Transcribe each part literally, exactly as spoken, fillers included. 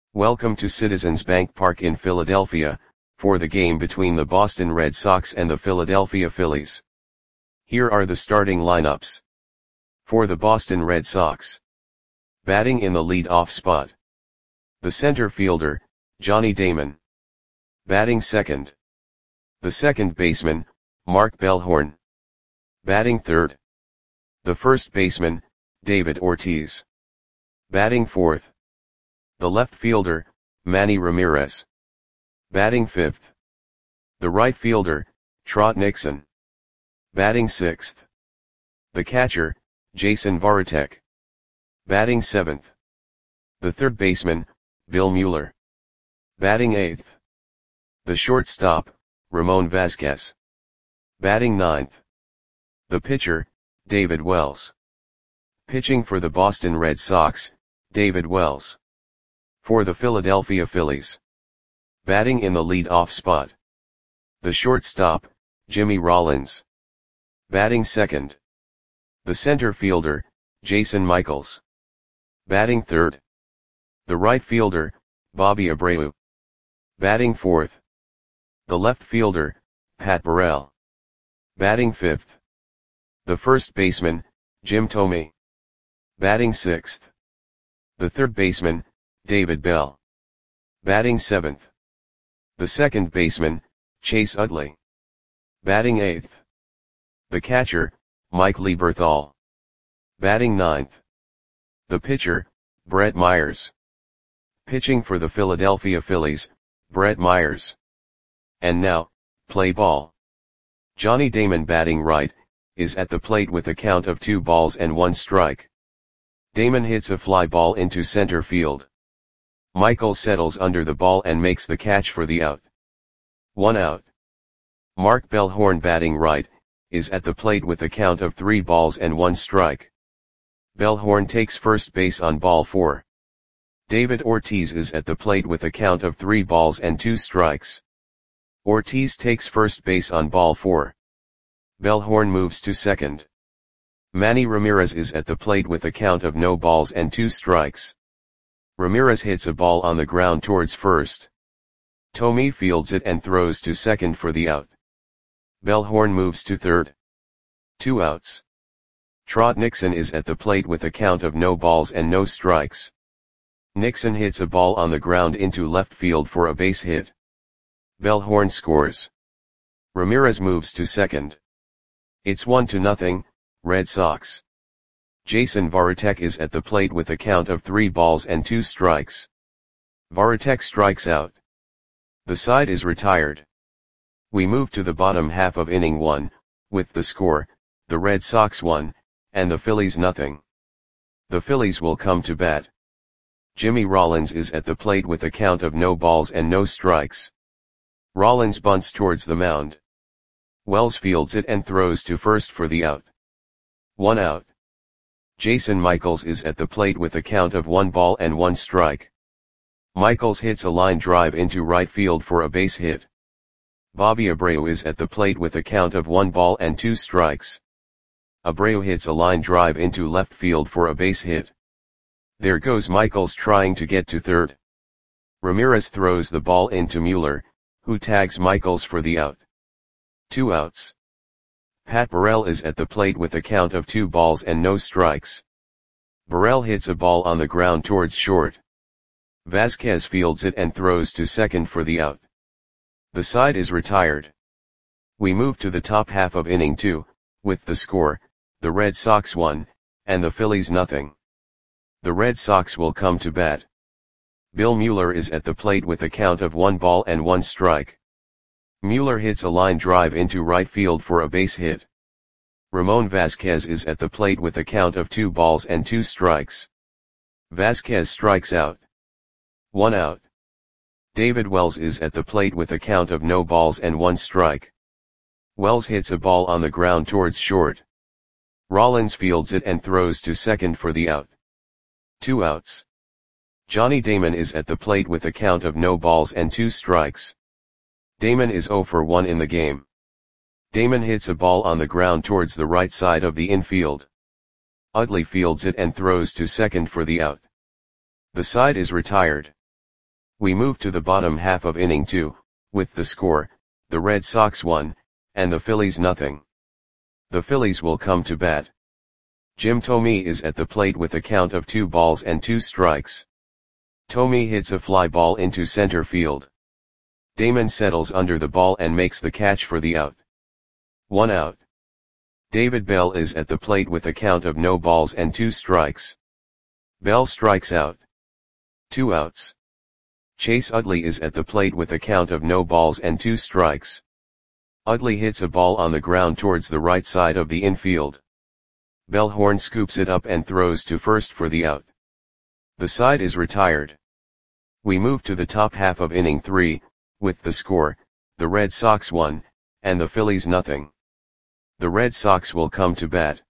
Welcome to Citizens Bank Park in Philadelphia, for the game between the Boston Red Sox and the Philadelphia Phillies. Here are the starting lineups. For the Boston Red Sox. Batting in the lead-off spot. The center fielder, Johnny Damon. Batting second. The second baseman, Mark Bellhorn. Batting third. The first baseman, David Ortiz. Batting fourth. The left fielder, Manny Ramirez. Batting fifth. The right fielder, Trot Nixon. Batting sixth. The catcher, Jason Varitek. Batting seventh. The third baseman, Bill Mueller. Batting eighth. The shortstop, Ramon Vasquez. Batting ninth. The pitcher, David Wells. Pitching for the Boston Red Sox, David Wells. For the Philadelphia Phillies. Batting in the lead-off spot. The shortstop, Jimmy Rollins. Batting second. The center fielder, Jason Michaels. Batting third. The right fielder, Bobby Abreu. Batting fourth. The left fielder, Pat Burrell. Batting fifth. The first baseman, Jim Thome. Batting sixth. The third baseman, David Bell. Batting seventh. The second baseman, Chase Utley. Batting eighth. The catcher, Mike Lieberthal. Batting ninth. The pitcher, Brett Myers. Pitching for the Philadelphia Phillies, Brett Myers. And now, play ball. Johnny Damon batting right, is at the plate with a count of two balls and one strike. Damon hits a fly ball into center field. Michael settles under the ball and makes the catch for the out. One out. Mark Bellhorn batting right, is at the plate with a count of three balls and one strike. Bellhorn takes first base on ball four. David Ortiz is at the plate with a count of three balls and two strikes. Ortiz takes first base on ball four. Bellhorn moves to second. Manny Ramirez is at the plate with a count of no balls and two strikes. Ramirez hits a ball on the ground towards first. Thome fields it and throws to second for the out. Bellhorn moves to third. Two outs. Trot Nixon is at the plate with a count of no balls and no strikes. Nixon hits a ball on the ground into left field for a base hit. Bellhorn scores. Ramirez moves to second. It's one to nothing, Red Sox. Jason Varitek is at the plate with a count of three balls and two strikes. Varitek strikes out. The side is retired. We move to the bottom half of inning one, with the score, the Red Sox one, and the Phillies nothing. The Phillies will come to bat. Jimmy Rollins is at the plate with a count of no balls and no strikes. Rollins bunts towards the mound. Wells fields it and throws to first for the out. One out. Jason Michaels is at the plate with a count of one ball and one strike. Michaels hits a line drive into right field for a base hit. Bobby Abreu is at the plate with a count of one ball and two strikes. Abreu hits a line drive into left field for a base hit. There goes Michaels trying to get to third. Ramirez throws the ball into Mueller, who tags Michaels for the out. Two outs. Pat Burrell is at the plate with a count of two balls and no strikes. Burrell hits a ball on the ground towards short. Vasquez fields it and throws to second for the out. The side is retired. We move to the top half of inning two, with the score, the Red Sox one, and the Phillies nothing. The Red Sox will come to bat. Bill Mueller is at the plate with a count of one ball and one strike. Mueller hits a line drive into right field for a base hit. Ramon Vasquez is at the plate with a count of two balls and two strikes. Vasquez strikes out. One out. David Wells is at the plate with a count of no balls and one strike. Wells hits a ball on the ground towards short. Rollins fields it and throws to second for the out. Two outs. Johnny Damon is at the plate with a count of no balls and two strikes. Damon is zero for one in the game. Damon hits a ball on the ground towards the right side of the infield. Utley fields it and throws to second for the out. The side is retired. We move to the bottom half of inning two, with the score, the Red Sox one, and the Phillies nothing. The Phillies will come to bat. Jim Thome is at the plate with a count of two balls and two strikes. Thome hits a fly ball into center field. Damon settles under the ball and makes the catch for the out. One out. David Bell is at the plate with a count of no balls and two strikes. Bell strikes out. Two outs. Chase Utley is at the plate with a count of no balls and two strikes. Utley hits a ball on the ground towards the right side of the infield. Bellhorn scoops it up and throws to first for the out. The side is retired. We move to the top half of inning three, with the score, the Red Sox one, and the Phillies nothing. The Red Sox will come to bat.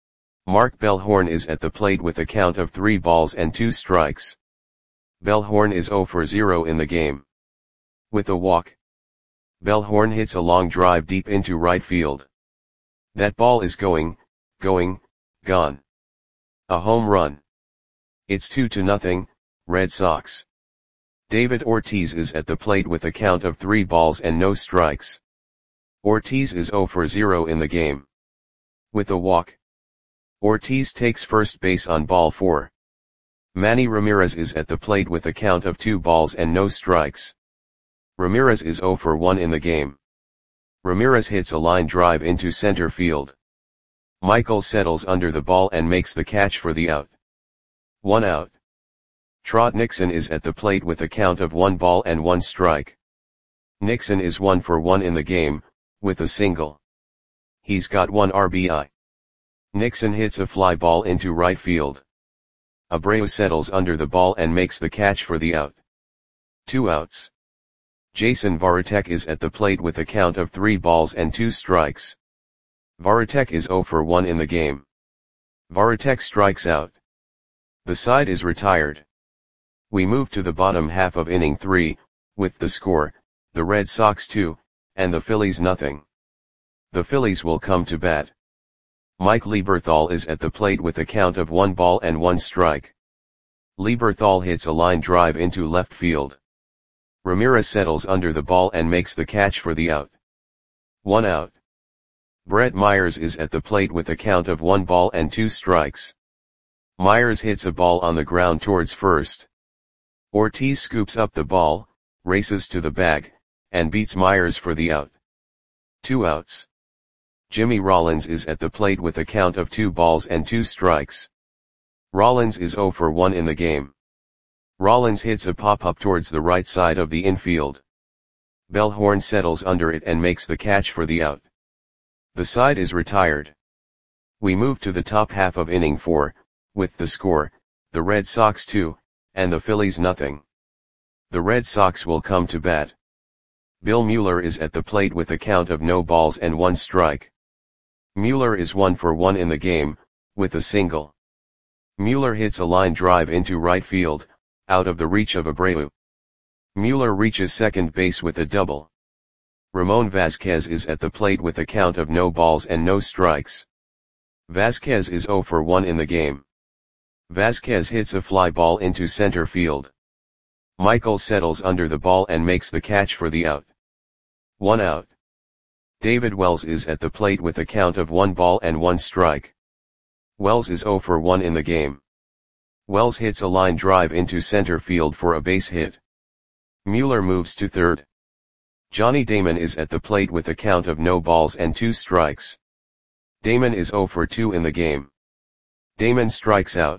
Mark Bellhorn is at the plate with a count of three balls and two strikes. Bellhorn is zero for zero in the game. With a walk. Bellhorn hits a long drive deep into right field. That ball is going, going, gone. A home run. It's two to nothing, Red Sox. David Ortiz is at the plate with a count of three balls and no strikes. Ortiz is zero for zero in the game. With a walk. Ortiz takes first base on ball four. Manny Ramirez is at the plate with a count of two balls and no strikes. Ramirez is zero for one in the game. Ramirez hits a line drive into center field. Michael settles under the ball and makes the catch for the out. One out. Trot Nixon is at the plate with a count of one ball and one strike. Nixon is one for one in the game, with a single. He's got one R B I. Nixon hits a fly ball into right field. Abreu settles under the ball and makes the catch for the out. Two outs. Jason Varitek is at the plate with a count of three balls and two strikes. Varitek is zero for one in the game. Varitek strikes out. The side is retired. We move to the bottom half of inning three, with the score, the Red Sox two, and the Phillies nothing. The Phillies will come to bat. Mike Lieberthal is at the plate with a count of one ball and one strike. Lieberthal hits a line drive into left field. Ramirez settles under the ball and makes the catch for the out. One out. Brett Myers is at the plate with a count of one ball and two strikes. Myers hits a ball on the ground towards first. Ortiz scoops up the ball, races to the bag, and beats Myers for the out. Two outs. Jimmy Rollins is at the plate with a count of two balls and two strikes. Rollins is zero for one in the game. Rollins hits a pop-up towards the right side of the infield. Bellhorn settles under it and makes the catch for the out. The side is retired. We move to the top half of inning four, with the score, the Red Sox two, and the Phillies nothing. The Red Sox will come to bat. Bill Mueller is at the plate with a count of no balls and one strike. Mueller is one for one in the game, with a single. Mueller hits a line drive into right field, out of the reach of Abreu. Mueller reaches second base with a double. Ramon Vasquez is at the plate with a count of no balls and no strikes. Vasquez is zero for one in the game. Vasquez hits a fly ball into center field. Michael settles under the ball and makes the catch for the out. One out. David Wells is at the plate with a count of one ball and one strike. Wells is zero for one in the game. Wells hits a line drive into center field for a base hit. Mueller moves to third. Johnny Damon is at the plate with a count of no balls and two strikes. Damon is zero for two in the game. Damon strikes out.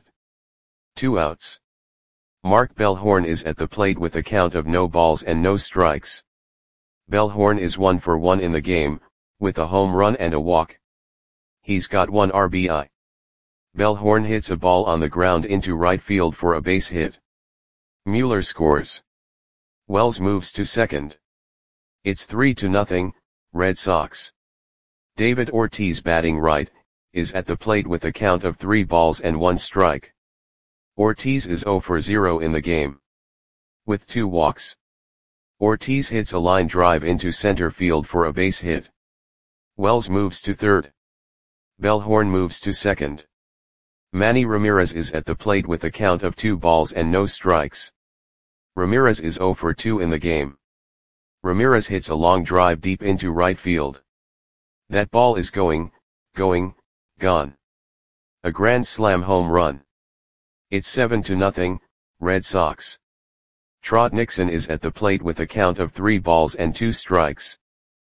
Two outs. Mark Bellhorn is at the plate with a count of no balls and no strikes. Bellhorn is one for one in the game, with a home run and a walk. He's got one R B I. Bellhorn hits a ball on the ground into right field for a base hit. Mueller scores. Wells moves to second. It's three to nothing, Red Sox. David Ortiz, batting right, is at the plate with a count of three balls and one strike. Ortiz is zero for zero in the game. With two walks. Ortiz hits a line drive into center field for a base hit. Wells moves to third. Bellhorn moves to second. Manny Ramirez is at the plate with a count of two balls and no strikes. Ramirez is zero for two in the game. Ramirez hits a long drive deep into right field. That ball is going, going, gone. A grand slam home run. It's seven to nothing, Red Sox. Trot Nixon is at the plate with a count of three balls and two strikes.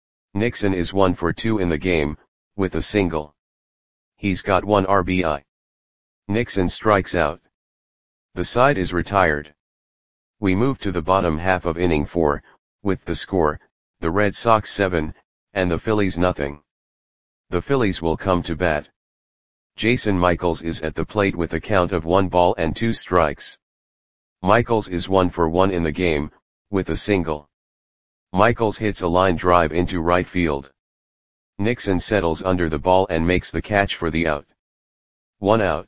Nixon is one for two in the game, with a single. He's got one R B I. Nixon strikes out. The side is retired. We move to the bottom half of inning four, with the score, the Red Sox seven, and the Phillies nothing. The Phillies will come to bat. Jason Michaels is at the plate with a count of one ball and two strikes. Michaels is one for one in the game, with a single. Michaels hits a line drive into right field. Nixon settles under the ball and makes the catch for the out. One out.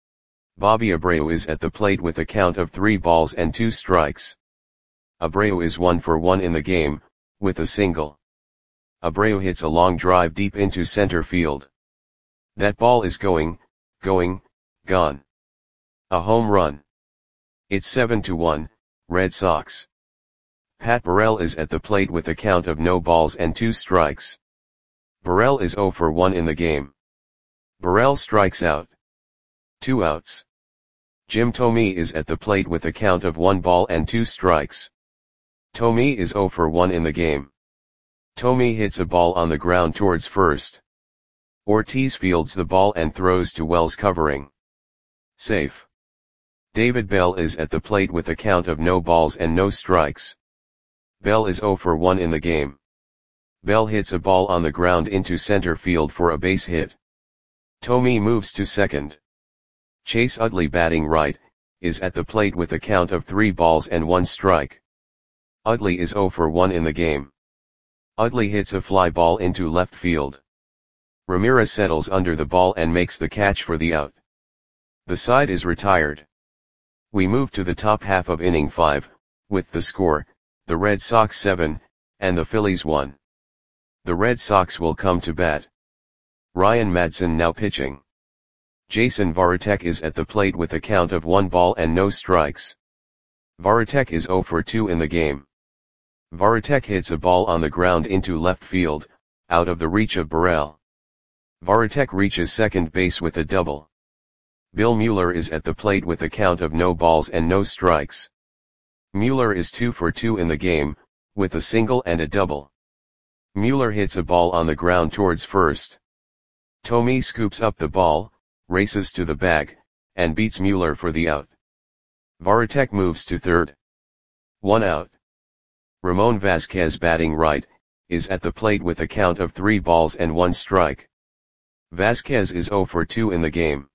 Bobby Abreu is at the plate with a count of three balls and two strikes. Abreu is one for one in the game, with a single. Abreu hits a long drive deep into center field. That ball is going, going, gone. A home run. It's seven to one, Red Sox. Pat Burrell is at the plate with a count of no balls and two strikes. Burrell is zero for one in the game. Burrell strikes out. Two outs. Jim Thome is at the plate with a count of one ball and two strikes. Thome is zero for one in the game. Thome hits a ball on the ground towards first. Ortiz fields the ball and throws to Wells covering. Safe. David Bell is at the plate with a count of no balls and no strikes. Bell is zero for one in the game. Bell hits a ball on the ground into center field for a base hit. Thome moves to second. Chase Utley, batting right, is at the plate with a count of three balls and one strike. Utley is zero for one in the game. Utley hits a fly ball into left field. Ramirez settles under the ball and makes the catch for the out. The side is retired. We move to the top half of inning five, with the score, the Red Sox seven, and the Phillies one. The Red Sox will come to bat. Ryan Madson now pitching. Jason Varitek is at the plate with a count of one ball and no strikes. Varitek is zero for two in the game. Varitek hits a ball on the ground into left field, out of the reach of Burrell. Varitek reaches second base with a double. Bill Mueller is at the plate with a count of no balls and no strikes. Mueller is two for two in the game, with a single and a double. Mueller hits a ball on the ground towards first. Thome scoops up the ball, races to the bag, and beats Mueller for the out. Varitek moves to third. One out. Ramon Vasquez, batting right, is at the plate with a count of three balls and one strike. Vasquez is zero for two in the game.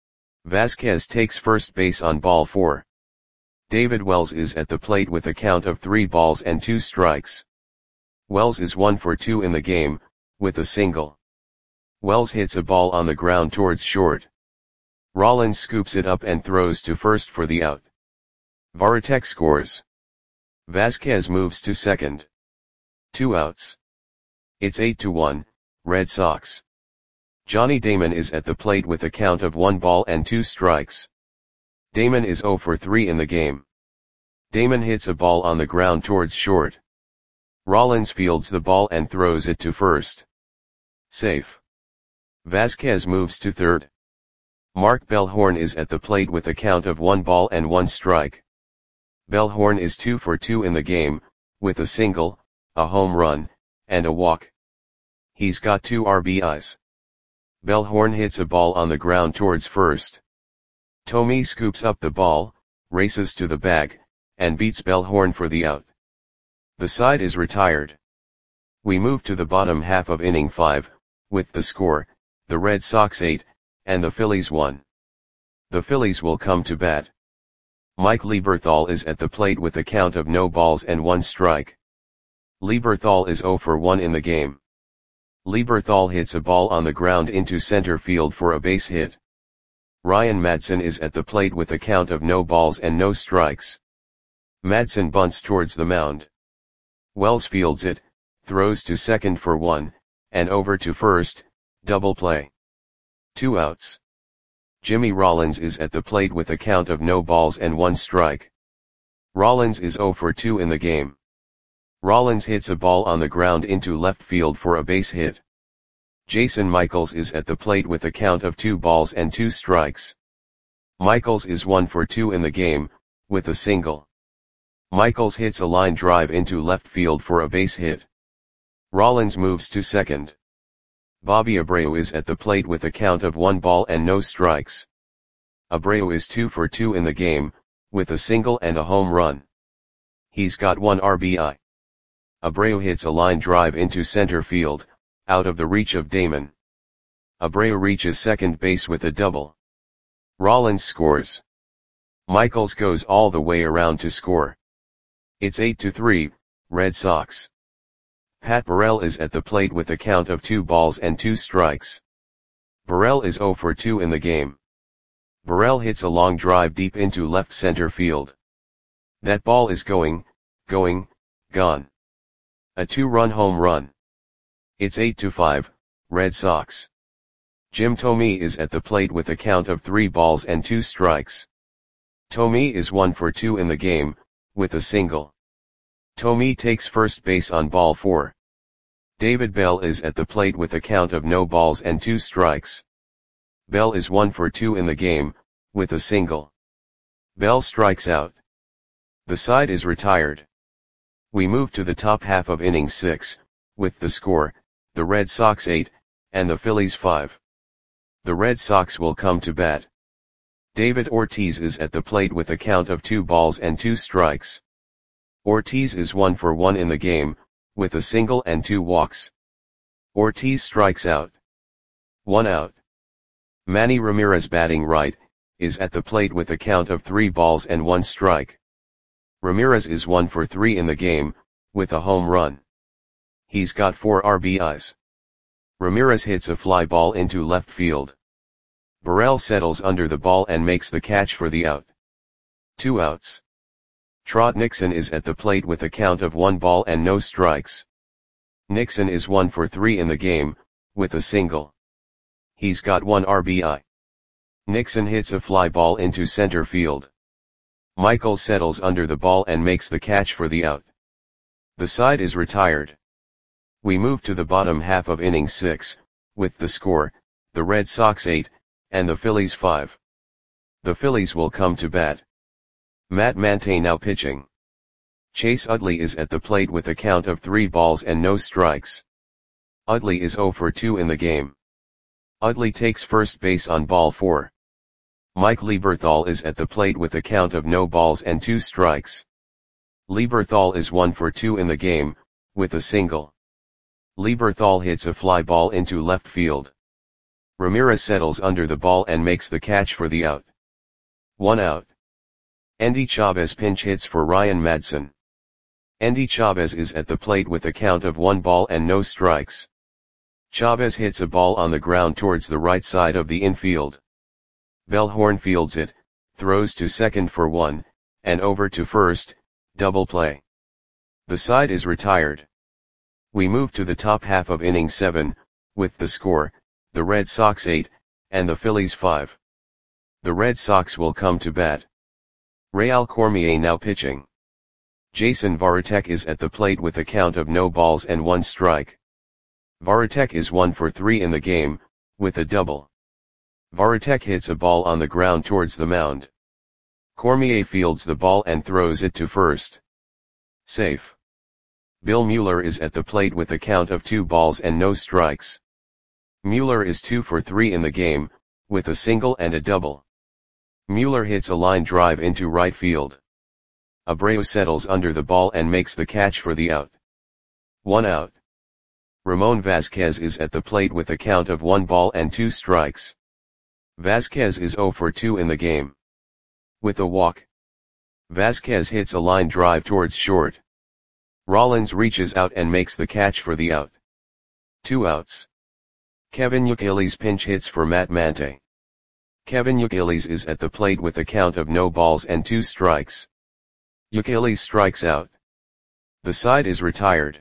Vasquez takes first base on ball four. David Wells is at the plate with a count of three balls and two strikes. Wells is one for two in the game, with a single. Wells hits a ball on the ground towards short. Rollins scoops it up and throws to first for the out. Varitek scores. Vasquez moves to second. Two outs. It's eight to one, Red Sox. Johnny Damon is at the plate with a count of one ball and two strikes. Damon is zero for three in the game. Damon hits a ball on the ground towards short. Rollins fields the ball and throws it to first. Safe. Vasquez moves to third. Mark Bellhorn is at the plate with a count of one ball and one strike. Bellhorn is two for two in the game, with a single, a home run, and a walk. He's got two R B Is. Bellhorn hits a ball on the ground towards first. Thome scoops up the ball, races to the bag, and beats Bellhorn for the out. The side is retired. We move to the bottom half of inning five, with the score, the Red Sox eight, and the Phillies one. The Phillies will come to bat. Mike Lieberthal is at the plate with a count of no balls and one strike. Lieberthal is zero for one in the game. Lieberthal hits a ball on the ground into center field for a base hit. Ryan Madson is at the plate with a count of no balls and no strikes. Madson bunts towards the mound. Wells fields it, throws to second for one, and over to first, double play. Two outs. Jimmy Rollins is at the plate with a count of no balls and one strike. Rollins is zero for two in the game. Rollins hits a ball on the ground into left field for a base hit. Jason Michaels is at the plate with a count of two balls and two strikes. Michaels is one for two in the game, with a single. Michaels hits a line drive into left field for a base hit. Rollins moves to second. Bobby Abreu is at the plate with a count of one ball and no strikes. Abreu is two for two in the game, with a single and a home run. He's got one R B I. Abreu hits a line drive into center field, out of the reach of Damon. Abreu reaches second base with a double. Rollins scores. Michaels goes all the way around to score. It's eight to three, Red Sox. Pat Burrell is at the plate with a count of two balls and two strikes. Burrell is zero for two in the game. Burrell hits a long drive deep into left center field. That ball is going, going, gone. A two-run home run. It's eight to five, Red Sox. Jim Thome is at the plate with a count of three balls and two strikes. Thome is one for two in the game, with a single. Thome takes first base on ball four. David Bell is at the plate with a count of no balls and two strikes. Bell is one for two in the game, with a single. Bell strikes out. The side is retired. We move to the top half of inning six, with the score, the Red Sox eight, and the Phillies five. The Red Sox will come to bat. David Ortiz is at the plate with a count of two balls and two strikes. Ortiz is one for one in the game, with a single and two walks. Ortiz strikes out. One out. Manny Ramirez, batting right, is at the plate with a count of three balls and one strike. Ramirez is one for three in the game, with a home run. He's got four R B Is. Ramirez hits a fly ball into left field. Burrell settles under the ball and makes the catch for the out. Two outs. Trot Nixon is at the plate with a count of one ball and no strikes. Nixon is one for three in the game, with a single. He's got one R B I. Nixon hits a fly ball into center field. Michaels settles under the ball and makes the catch for the out. The side is retired. We move to the bottom half of inning six, with the score, the Red Sox eight, and the Phillies five. The Phillies will come to bat. Matt Mante now pitching. Chase Utley is at the plate with a count of three balls and no strikes. Utley is zero for two in the game. Utley takes first base on ball four. Mike Lieberthal is at the plate with a count of no balls and two strikes. Lieberthal is one for two in the game, with a single. Lieberthal hits a fly ball into left field. Ramirez settles under the ball and makes the catch for the out. One out. Endy Chavez pinch hits for Ryan Madson. Endy Chavez is at the plate with a count of one ball and no strikes. Chavez hits a ball on the ground towards the right side of the infield. Bellhorn fields it, throws to second for one, and over to first, double play. The side is retired. We move to the top half of inning seven, with the score, the Red Sox eight, and the Phillies five. The Red Sox will come to bat. Real Cormier now pitching. Jason Varitek is at the plate with a count of no balls and one strike. Varitek is one for three in the game, with a double. Varitek hits a ball on the ground towards the mound. Cormier fields the ball and throws it to first. Safe. Bill Mueller is at the plate with a count of two balls and no strikes. Mueller is two for three in the game, with a single and a double. Mueller hits a line drive into right field. Abreu settles under the ball and makes the catch for the out. One out. Ramon Vasquez is at the plate with a count of one ball and two strikes. Vasquez is zero for two in the game. With a walk. Vasquez hits a line drive towards short. Rollins reaches out and makes the catch for the out. Two outs. Kevin Youkilis pinch hits for Matt Mante. Kevin Youkilis is at the plate with a count of no balls and two strikes. Youkilis strikes out. The side is retired.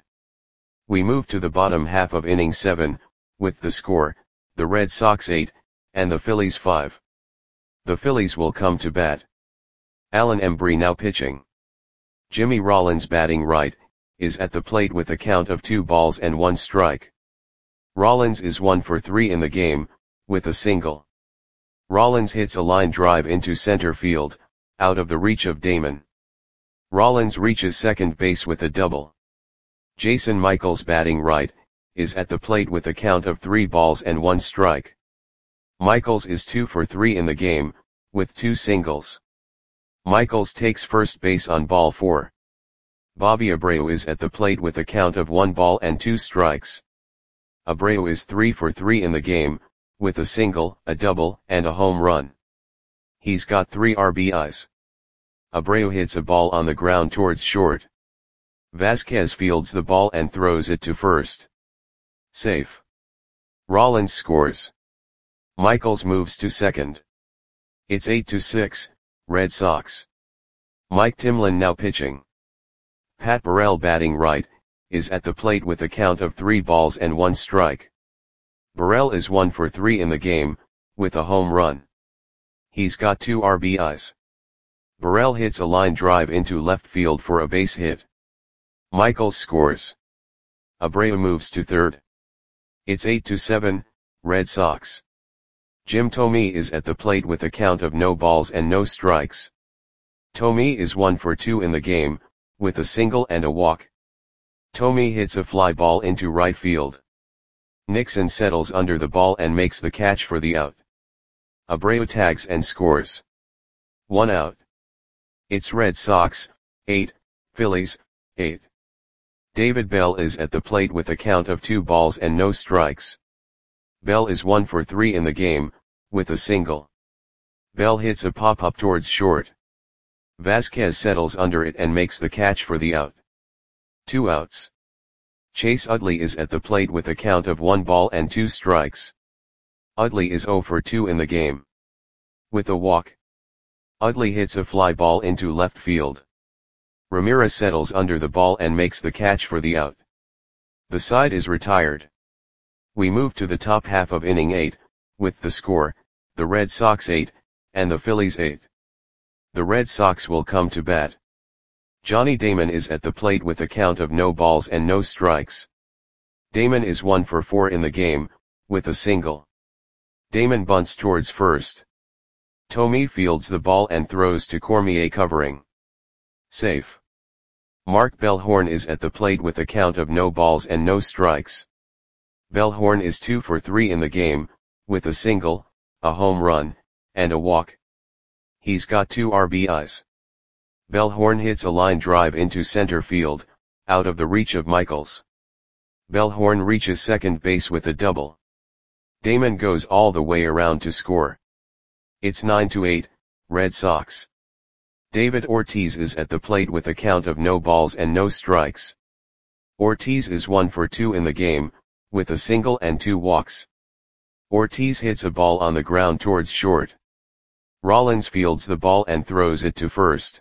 We move to the bottom half of inning seven, with the score, the Red Sox eight, and the Phillies five. The Phillies will come to bat. Alan Embry now pitching. Jimmy Rollins batting right, is at the plate with a count of two balls and one strike. Rollins is one for three in the game, with a single. Rollins hits a line drive into center field, out of the reach of Damon. Rollins reaches second base with a double. Jason Michaels batting right, is at the plate with a count of three balls and one strike. Michaels is two for three in the game, with two singles. Michaels takes first base on ball four. Bobby Abreu is at the plate with a count of one ball and two strikes. Abreu is three for three in the game, with a single, a double, and a home run. He's got three R B Is. Abreu hits a ball on the ground towards short. Vasquez fields the ball and throws it to first. Safe. Rollins scores. Michaels moves to second. It's eight to six, Red Sox. Mike Timlin now pitching. Pat Burrell batting right, is at the plate with a count of three balls and one strike. Burrell is one for three in the game, with a home run. He's got two R B Is. Burrell hits a line drive into left field for a base hit. Michaels scores. Abreu moves to third. It's eight to seven, Red Sox. Jim Thome is at the plate with a count of no balls and no strikes. Thome is one for two in the game, with a single and a walk. Thome hits a fly ball into right field. Nixon settles under the ball and makes the catch for the out. Abreu tags and scores. One out. It's Red Sox, eight, Phillies, eight. David Bell is at the plate with a count of two balls and no strikes. Bell is one for three in the game, with a single. Bell hits a pop-up towards short. Vasquez settles under it and makes the catch for the out. Two outs. Chase Utley is at the plate with a count of one ball and two strikes. Utley is zero for two in the game. With a walk. Utley hits a fly ball into left field. Ramirez settles under the ball and makes the catch for the out. The side is retired. We move to the top half of inning eight, with the score, the Red Sox eight, and the Phillies eight. The Red Sox will come to bat. Johnny Damon is at the plate with a count of no balls and no strikes. Damon is one for four in the game, with a single. Damon bunts towards first. Thome fields the ball and throws to Cormier covering. Safe. Mark Bellhorn is at the plate with a count of no balls and no strikes. Bellhorn is two for three in the game, with a single, a home run, and a walk. He's got two R B Is. Bellhorn hits a line drive into center field, out of the reach of Michaels. Bellhorn reaches second base with a double. Damon goes all the way around to score. It's nine to eight, Red Sox. David Ortiz is at the plate with a count of no balls and no strikes. Ortiz is one for two in the game, with a single and two walks. Ortiz hits a ball on the ground towards short. Rollins fields the ball and throws it to first.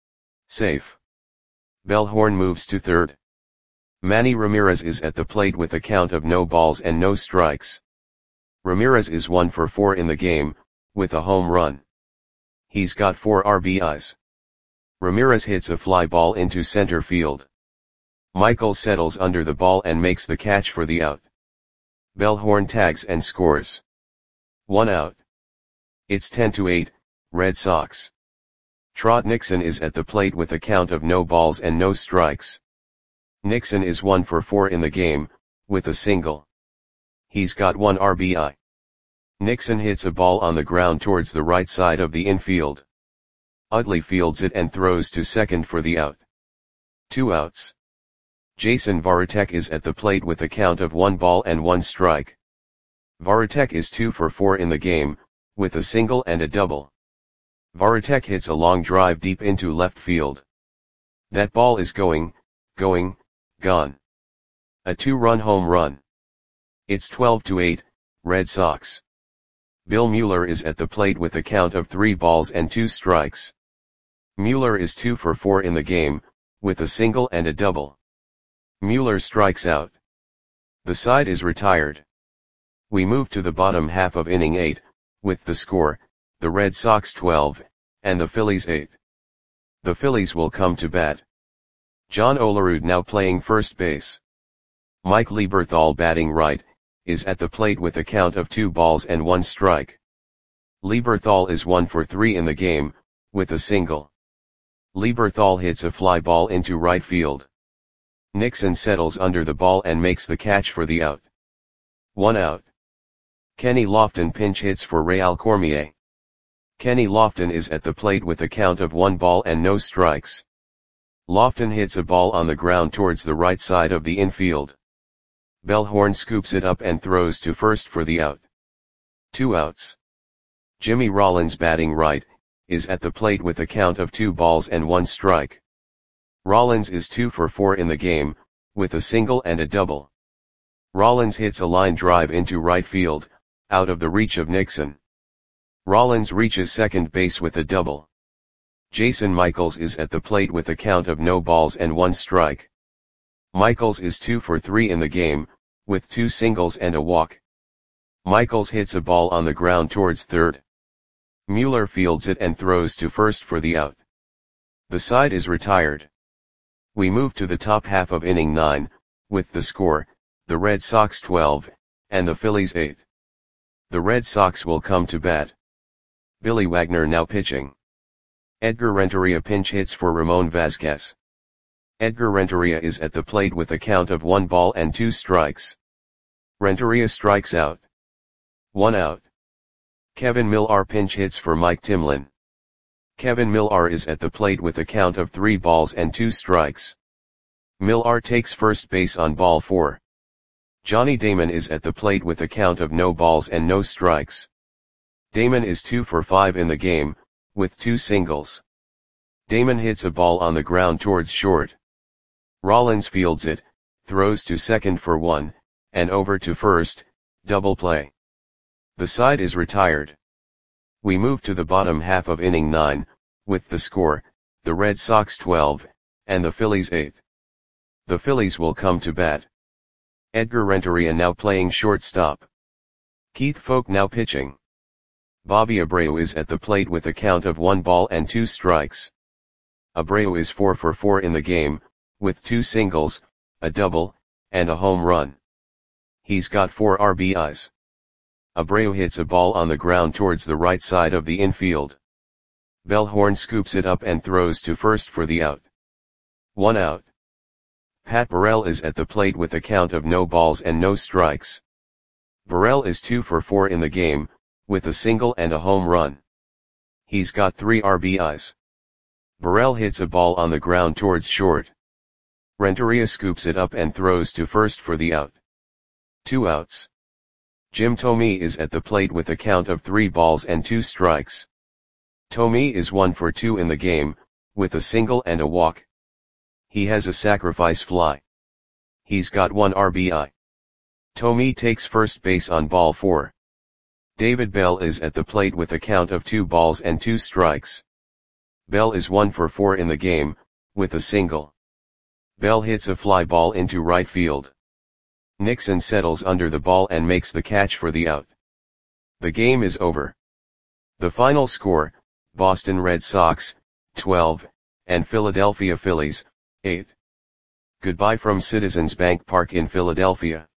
Safe. Bellhorn moves to third. Manny Ramirez is at the plate with a count of no balls and no strikes. Ramirez is one for four in the game, with a home run. He's got four R B Is. Ramirez hits a fly ball into center field. Michaels settles under the ball and makes the catch for the out. Bellhorn tags and scores. One out. It's ten to eight, Red Sox. Trot Nixon is at the plate with a count of no balls and no strikes. Nixon is one for four in the game, with a single. He's got one R B I. Nixon hits a ball on the ground towards the right side of the infield. Utley fields it and throws to second for the out. Two outs. Jason Varitek is at the plate with a count of one ball and one strike. Varitek is two for four in the game, with a single and a double. Varitek hits a long drive deep into left field. That ball is going, going, gone. A two-run home run. It's twelve to eight, Red Sox. Bill Mueller is at the plate with a count of three balls and two strikes. Mueller is two for four in the game, with a single and a double. Mueller strikes out. The side is retired. We move to the bottom half of inning eight, with the score, the Red Sox twelve, and the Phillies eight. The Phillies will come to bat. John Olerud now playing first base. Mike Lieberthal batting right, is at the plate with a count of two balls and one strike. Lieberthal is one for three in the game, with a single. Lieberthal hits a fly ball into right field. Nixon settles under the ball and makes the catch for the out. One out. Kenny Lofton pinch hits for Real Cormier. Kenny Lofton is at the plate with a count of one ball and no strikes. Lofton hits a ball on the ground towards the right side of the infield. Bellhorn scoops it up and throws to first for the out. Two outs. Jimmy Rollins batting right, is at the plate with a count of two balls and one strike. Rollins is two for four in the game, with a single and a double. Rollins hits a line drive into right field, out of the reach of Nixon. Rollins reaches second base with a double. Jason Michaels is at the plate with a count of no balls and one strike. Michaels is two for three in the game, with two singles and a walk. Michaels hits a ball on the ground towards third. Mueller fields it and throws to first for the out. The side is retired. We move to the top half of inning nine, with the score, the Red Sox twelve, and the Phillies eight. The Red Sox will come to bat. Billy Wagner now pitching. Edgar Renteria pinch hits for Ramon Vazquez. Edgar Renteria is at the plate with a count of one ball and two strikes. Renteria strikes out. One out. Kevin Millar pinch hits for Mike Timlin. Kevin Millar is at the plate with a count of three balls and two strikes. Millar takes first base on ball four. Johnny Damon is at the plate with a count of no balls and no strikes. Damon is two for five in the game, with two singles. Damon hits a ball on the ground towards short. Rollins fields it, throws to second for one, and over to first, double play. The side is retired. We move to the bottom half of inning nine, with the score, the Red Sox twelve, and the Phillies eight. The Phillies will come to bat. Edgar Renteria now playing shortstop. Keith Foulke now pitching. Bobby Abreu is at the plate with a count of one ball and two strikes. Abreu is four for four in the game, with two singles, a double, and a home run. He's got four R B Is. Abreu hits a ball on the ground towards the right side of the infield. Bellhorn scoops it up and throws to first for the out. One out. Pat Burrell is at the plate with a count of no balls and no strikes. Burrell is two for four in the game, with a single and a home run. He's got three R B Is. Burrell hits a ball on the ground towards short. Renteria scoops it up and throws to first for the out. Two outs. Jim Thome is at the plate with a count of three balls and two strikes. Thome is one for two in the game, with a single and a walk. He has a sacrifice fly. He's got one R B I. Thome takes first base on ball four. David Bell is at the plate with a count of two balls and two strikes. Bell is one for four in the game, with a single. Bell hits a fly ball into right field. Nixon settles under the ball and makes the catch for the out. The game is over. The final score, Boston Red Sox, twelve, and Philadelphia Phillies, eight. Goodbye from Citizens Bank Park in Philadelphia.